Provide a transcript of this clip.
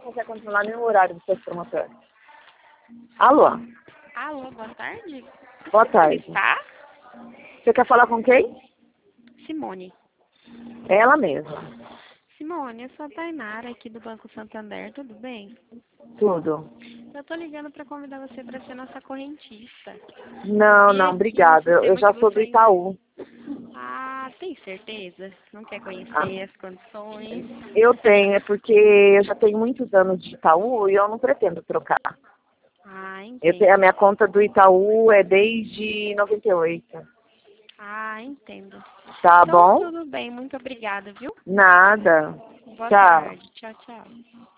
consegue controlar nem o horário dos seus promotores. Alô? Alô, boa tarde. Boa tarde. Está? Você quer falar com quem? Simone. Ela mesma. Simone, eu sou a Tainara aqui do Banco Santander, tudo bem? Tudo. Eu tô ligando para convidar você para ser nossa correntista. Não, E não, aqui obrigada. no Eu sistema já que sou do você Itaú. Ah, tem certeza? Não quer Ah, conhecer as condições? eu tenho, é porque eu já tenho muitos anos de Itaú e eu não pretendo trocar. Ah, Eu tenho, a entendo. minha conta do Itaú é desde 98. Ah, entendo. Tá Então, bom? tudo bem. Muito obrigada, viu? Nada. Boa Tchau. tarde. Tchau, tchau.